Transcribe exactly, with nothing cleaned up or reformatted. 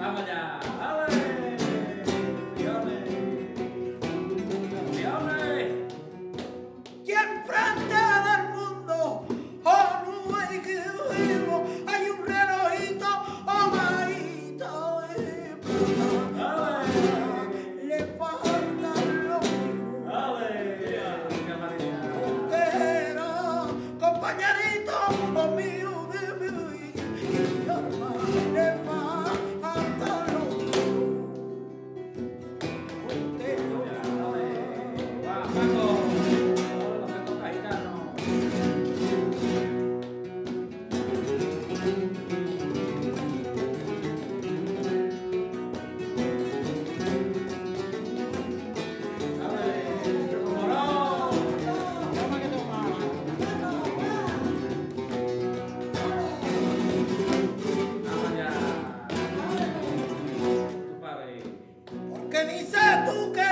Vamos allá. ¡Ale! ¡Campeones! ¡Campeones! ¿Quién frente del mundo? ¡Oh, no hay que vivo! Hay un relojito, oh, majito de plata. Le faltan los míos. ¡Ale! ¡Qué maravilla! Que era compañerito oh, mío de mi vida. Y mi alma le faltan los míos. Usted no ¡Va, Paco! ¡Los Paco Cajitanos! ¡Ale! ¡Choco Morón! Toma que toma. ¡Vamos allá! ¡Tu padre! Porque ni sé tú qué